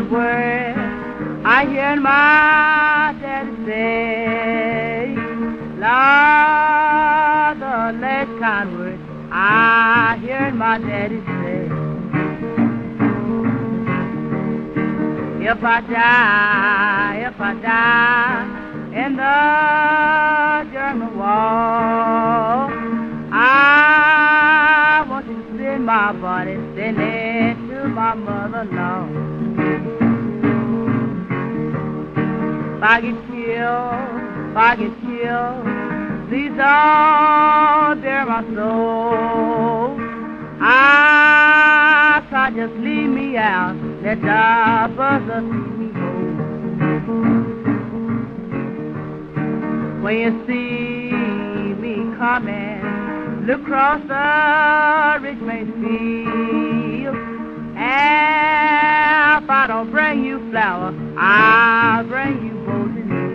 kind word I hear my daddy say. Lord, the last kind word I hear my daddy say. If I die in the German war, I want you to send my body, send it to my mother-in-law. If I get killed, please don't bear my soul. Just leave me out, let the buzzer see me go. When you see me coming, look across the Richmond field. And if I don't bring you flowers, I'll bring you both in me.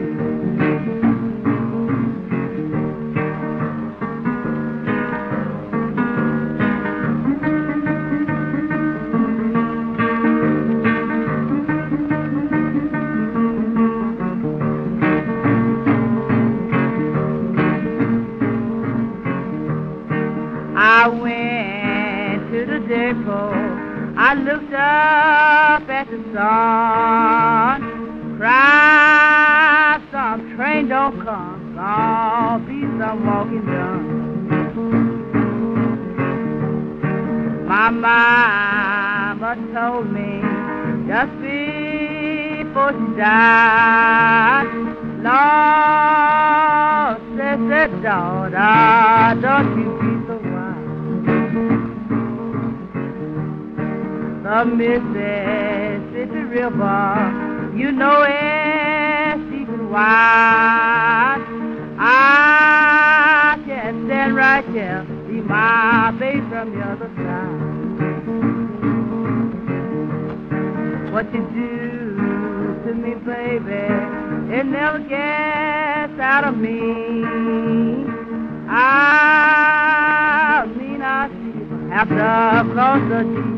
I went to the depot, I looked up at the sun, cried, some train don't come, gonna be some walking done. My mama told me just before she died, Lord, said daughter, don't you be so wild. The Mississippi River, you know it's deep and wide. I can stand right here, see my baby from the other side. What you do to me, baby, it never gets out of me. I see you have to cross the sea.